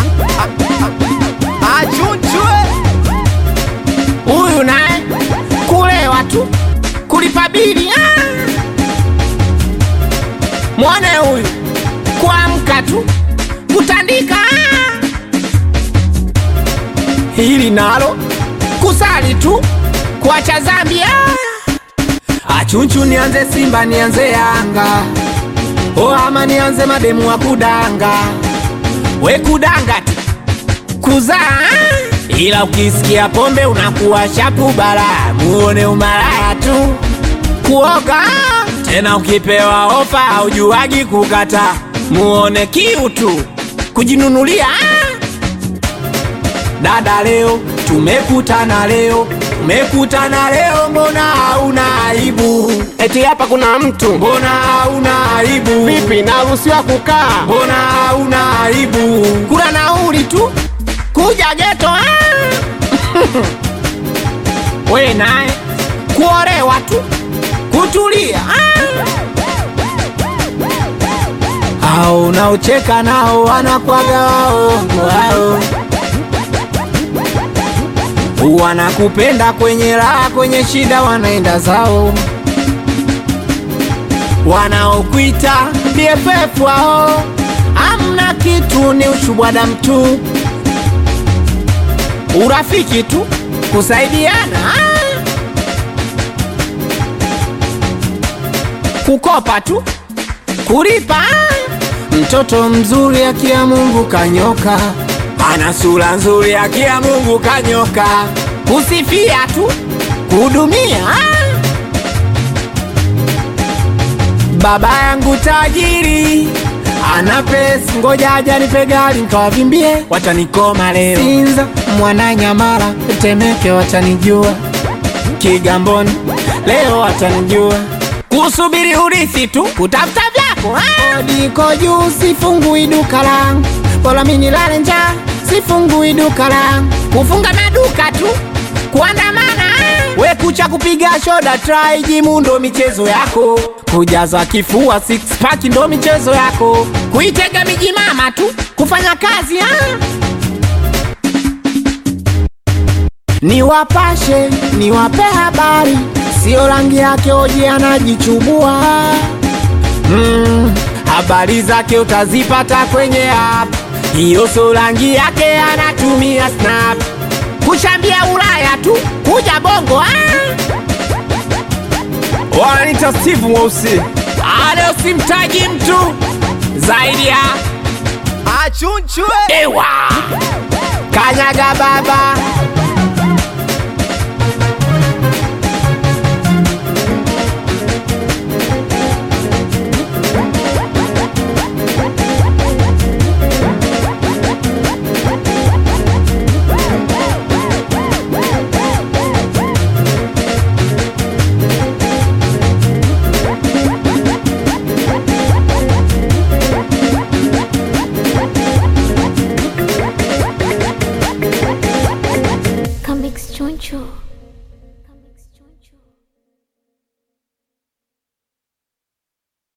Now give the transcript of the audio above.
Achunchwe Huyu naye kulewa tu, kulipa bili. Mwone huyu kuamka tu, kutandika. Hili nalo kusali tu, kuacha dhambi. Achunchu nianze Simba nianze Yanga, ama nianze mademu wa kudanga. We kudanga tu kuzaa, ila ukisikia pombe unakuwa shapu bara. Muone umalaya tu kuoga, tena ukipewa ofa haujuagi kukata. Muone kiu tu kujinunulia. Dada leo tumekutana leo, mbona hauna aibu? eti hapa kuna mtu, Mbona hauna aibu? vipi naruhusiwa kukaa? Mbona hauna aibu? Kula nauli tu kuja geto. We naye kuolewa tu, kutulia. Hao unaocheka nao wanakwaga wao, wanakupenda kwenye raha, kwenye shida wanaenda zao. Wanaokuita BFF wao amna kitu, ni ushubwada mtu. Urafiki tu kusaidiana, kukopa tu kulipa. Mtoto mzuri akia Mungu kanyoka, ana sura nzuri akia Mungu kanyoka. Kusifia tu kuhudumia. Baba yangu tajiri ana pesa, ngoja aja nipe gari nikawavimbie. Watanikoma leo Sinza, Mwananyamala, Temeke watanijua, Kigamboni leo watanijua. Kusubiri urithi tu, kutafuta vyako. Diko juu sifungui duka langu, bora mimi nilale njaa sifungui duka langu. Kufunga maduka tu, kuandamana. We kucha kupiga shoda try jimu ndo michezo yako. Kujaza kifua six pack ndo michezo yako. Kuitega miji mama tu, kufanya kazi. Niwapashe, niwape habari, sio rangi yake oje anajichubua. Habari zake utazipata kwenye app, hiyo sio rangi yake anatumia snap. Kushambia Ulaya tu, kuja Bongo. Wananita Steve Mweusi. Leo simtaji mtu zaidi ya Achunchwe Ewa Kanyaga baba.